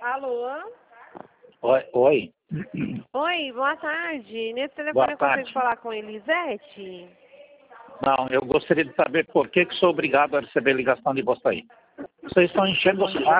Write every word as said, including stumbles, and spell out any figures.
Alô? Oi, oi. Oi, boa tarde. Nesse telefone eu consigo falar com Elisete? Não, eu gostaria de saber por que, que sou obrigado a receber ligação de vocês. Vocês estão enchendo o saco.